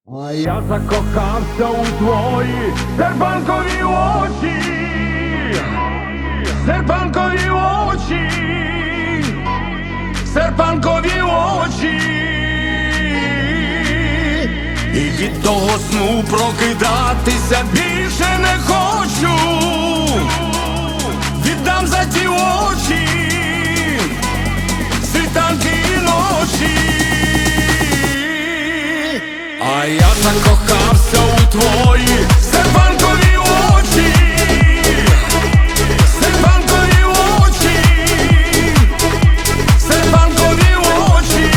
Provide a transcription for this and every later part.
А я закохався у твої серпанкові очі, серпанкові очі, серпанкові очі. І від того сну прокидатися більше не хочу. Віддам за ті очі світанки і ночі. А я закохався у твої серпанкові очі, серпанкові очі, серпанкові очі.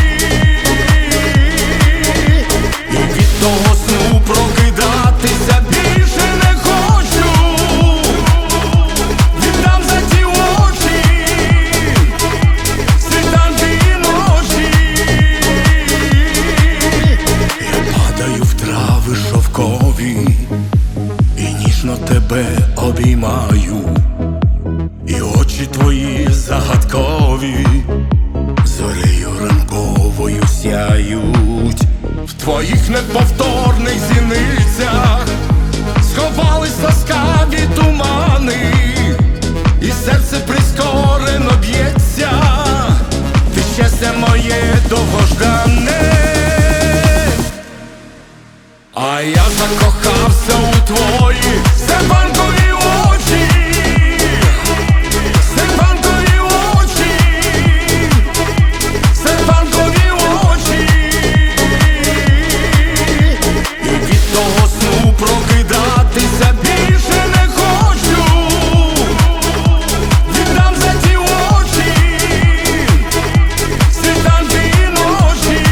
І від того сну прокидатися більше не хочу. Віддам за ті очі світанки і ночі. Я падаю в трави шовкові і ніжно тебе обіймаю, і очі твої загадкові зорею ранковою сяють. В твоїх неповторних зіницях сховались ласкаві тумани, і серце прискорено б'ється. Ти щастя моє довгождане. А я закохався у твої серпанкові очі, серпанкові очі, серпанкові очі. І від того сну прокидатися більше не хочу. Віддам за ті очі світанки і ночі.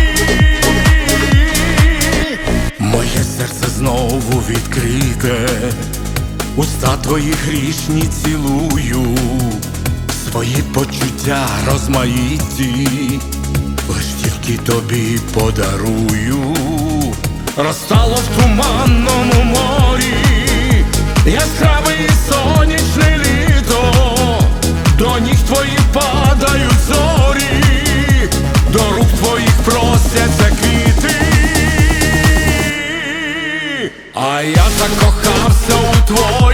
Моє серце знову відкрите, уста твої грішні цілую, свої почуття розмаїті лиш тільки тобі подарую. Розтало в туманному морі яскраве і сонячне літо, до ніг твоїх падають зорі, до рук твоїх просяться квіти. А я закохався у твої